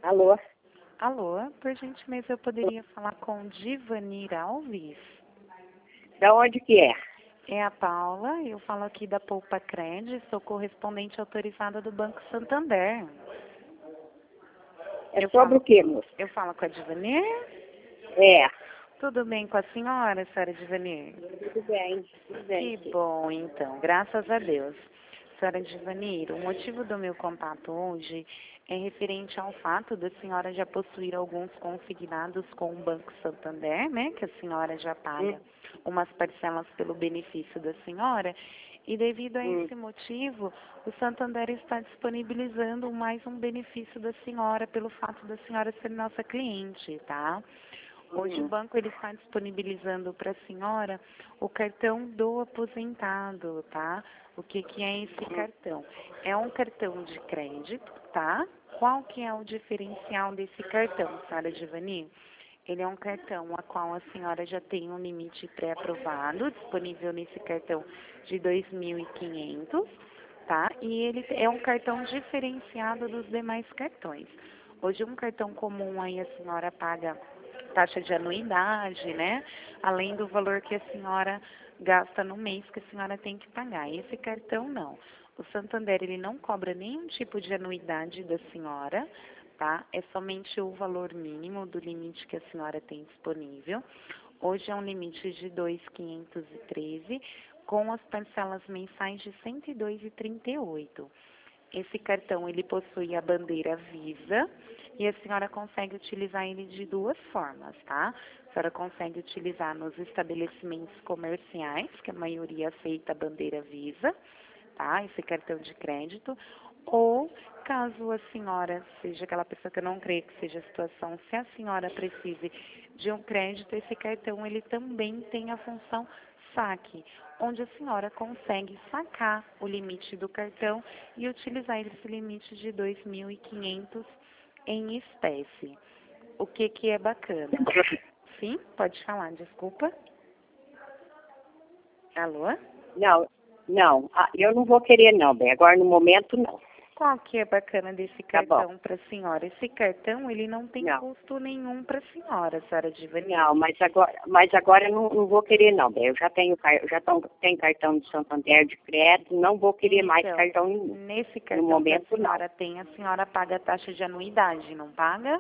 Alô? Alô, por gentileza eu poderia falar com Divanir Alves? Da onde que é? É a Paula, eu falo aqui da Poupa Cred, sou correspondente autorizada do Banco Santander. É sobre o quê, moça? Eu falo com a Divanir? É. Tudo bem com a senhora Divanir? Tudo bem, tudo bem. Que bom, então, graças a Deus. Senhora Divanir, o motivo do meu contato hoje é referente ao fato da senhora já possuir alguns consignados com o Banco Santander, né, que a senhora já paga umas parcelas pelo benefício da senhora, e devido a esse motivo, o Santander está disponibilizando mais um benefício da senhora pelo fato da senhora ser nossa cliente, tá? Hoje o banco ele está disponibilizando para a senhora o cartão do aposentado, tá? O que é esse cartão? É um cartão de crédito, tá? Qual que é o diferencial desse cartão, senhora Divani? Ele é um cartão a qual a senhora já tem um limite pré-aprovado, disponível nesse cartão de 2.500, tá? E ele é um cartão diferenciado dos demais cartões. Hoje um cartão comum aí a senhora paga taxa de anuidade, né? Além do valor que a senhora gasta no mês que a senhora tem que pagar. Esse cartão não. O Santander, ele não cobra nenhum tipo de anuidade da senhora, tá? É somente o valor mínimo do limite que a senhora tem disponível. Hoje é um limite de 2.513, com as parcelas mensais de 102,38. Esse cartão, ele possui a bandeira Visa e a senhora consegue utilizar ele de duas formas, tá? A senhora consegue utilizar nos estabelecimentos comerciais, que a maioria aceita a bandeira Visa, tá? Esse cartão de crédito. Ou, caso a senhora seja aquela pessoa que eu não creio que seja a situação, se a senhora precise de um crédito, esse cartão, ele também tem a função saque, onde a senhora consegue sacar o limite do cartão e utilizar esse limite de 2.500 em espécie. O que é bacana? Sim, pode falar, desculpa. Alô? Não. Eu não vou querer não, bem. Agora no momento não. Qual que é bacana desse cartão para a senhora? Esse cartão, ele não tem custo nenhum para a senhora Divani. Não, mas agora eu não vou querer não, bem. Eu já tenho cartão de Santander de crédito, não vou querer mais cartão nenhum. Nesse cartão no momento, que a senhora tem, a senhora paga a taxa de anuidade, não paga?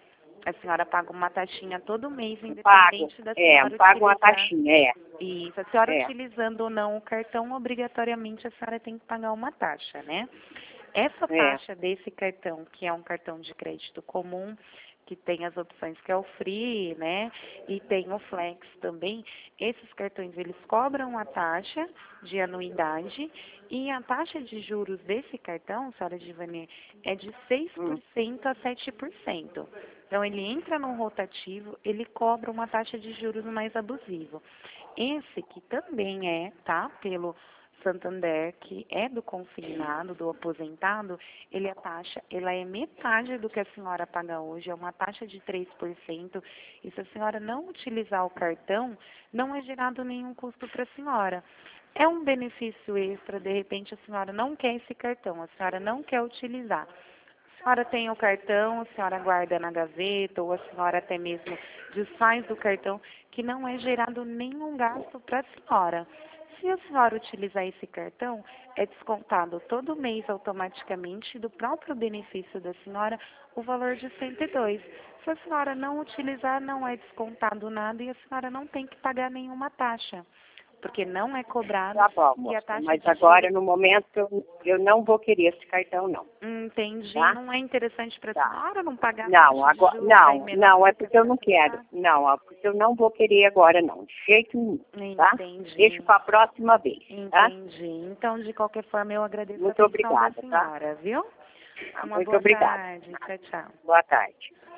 A senhora paga uma taxinha todo mês, independente da senhora pago uma taxinha, Isso, a senhora utilizando ou não o cartão, obrigatoriamente a senhora tem que pagar uma taxa, né? Essa taxa desse cartão, que é um cartão de crédito comum, que tem as opções que é o Free, né? E tem o Flex também. Esses cartões, eles cobram a taxa de anuidade e a taxa de juros desse cartão, senhora Divani, é de 6% a 7%. Então, ele entra no rotativo, ele cobra uma taxa de juros mais abusiva. Esse que também é, tá, pelo Santander, que é do consignado, do aposentado, a taxa, ela é metade do que a senhora paga hoje, é uma taxa de 3%, e se a senhora não utilizar o cartão, não é gerado nenhum custo para a senhora. É um benefício extra, de repente a senhora não quer esse cartão, a senhora não quer utilizar. A senhora tem o cartão, a senhora guarda na gaveta, ou a senhora até mesmo desfaz do cartão, que não é gerado nenhum gasto para a senhora. Se a senhora utilizar esse cartão, é descontado todo mês automaticamente do próprio benefício da senhora o valor de 102. Se a senhora não utilizar, não é descontado nada e a senhora não tem que pagar nenhuma taxa, porque não é cobrado. Tá bom, e a taxa mas de agora juros... no momento eu não vou querer esse cartão não. Entendi. Tá? Não é interessante para a senhora não pagar Não, taxa de agora juros? não, é porque eu não quero. Não, é porque eu não vou querer agora não, de jeito nenhum, tá? Entendi. Deixa para a próxima vez, tá? Entendi. Então, de qualquer forma, eu agradeço Muito a atenção obrigada, da senhora, viu? Uma Muito boa obrigada. tarde. Tchau, tchau. Boa tarde.